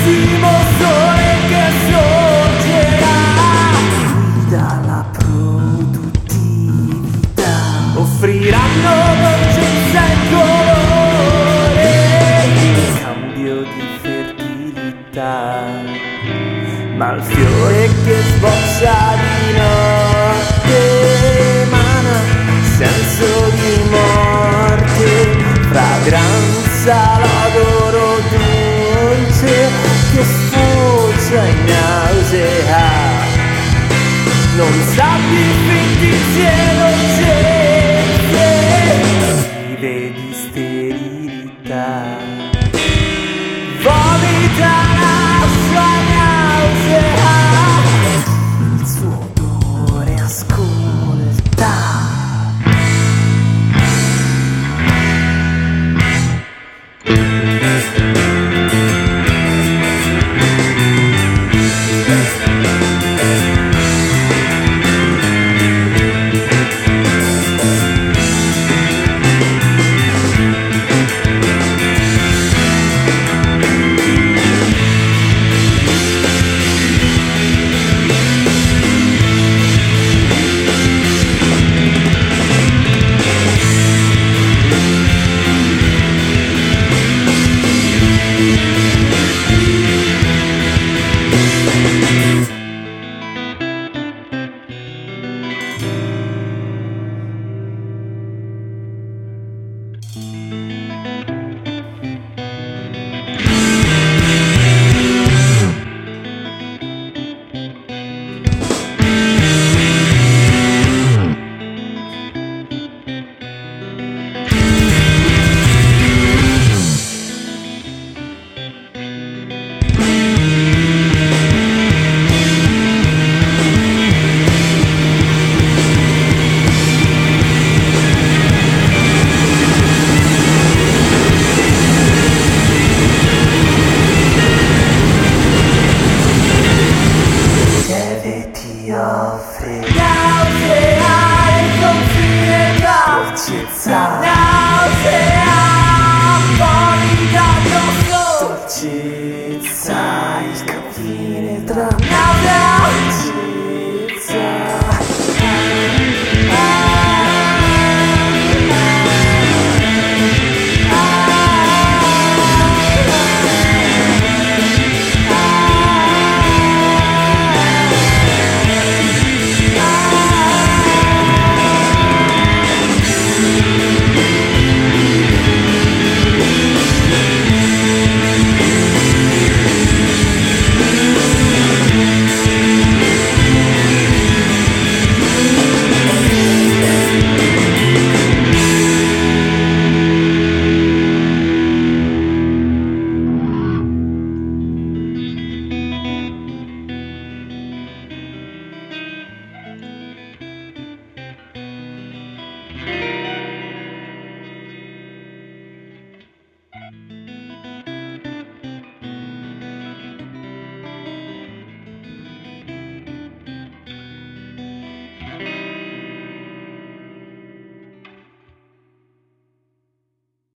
l'ultimo sole che sorgerà. Dalla produttività offriranno dolcezza e colore, cambio di fertilità, ma il fiore che sboccia di notte emana senso di morte, fragranza, l'odoro dolce che sfocia in nausea, non sa di finti cielo vive di sterilità, vomita la sua nausea, il suo odore ascolta. Ti offre nausea il confine tra dolcezza, nausea, vomita addosso, dolcezza, il confine tra